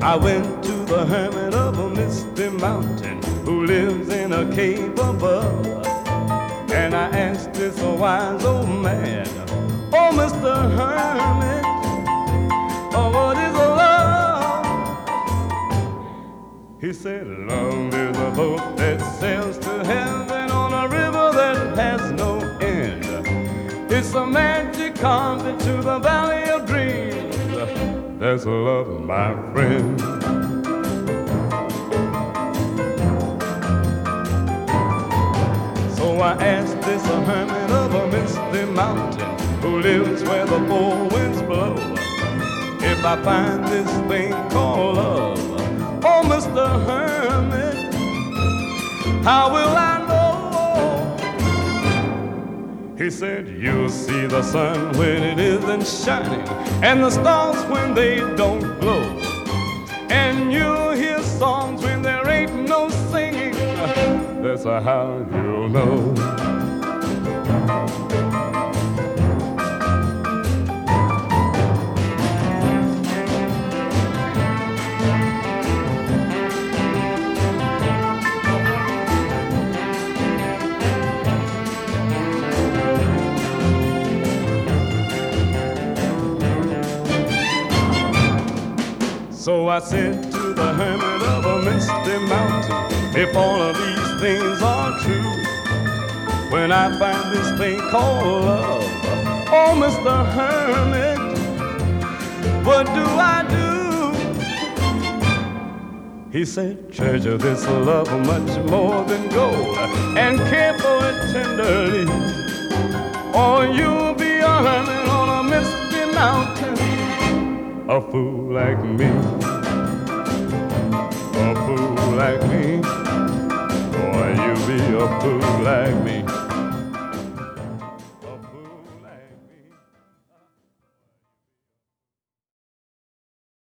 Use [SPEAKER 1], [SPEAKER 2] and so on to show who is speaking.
[SPEAKER 1] I went to the hermit of a misty mountain who lives in a cave above. And I asked this wise old man, oh, Mr. Hermit, oh, what is love? He said, love is a boat that sails to heaven on a river that has no end. It's a magic carpet to the valley of dreams. That's love, my friend. So I asked this hermit of a misty mountain who lives where the four winds blow, if I find this thing called love, oh, Mr. Hermit, how will I know? He said, you'll see the sun when it isn't shining, and the stars when they don't glow, and you'll hear songs when there ain't no singing. That's how you'll know. So I said to the hermit of a misty mountain, if all of these things are true, when I find this thing called love, oh, Mr. Hermit, what do I do? He said, treasure this love much more than gold, and care for it tenderly, or you'll be a hermit on a misty mountain. A fool like me, a fool like me, boy, you be a fool like me.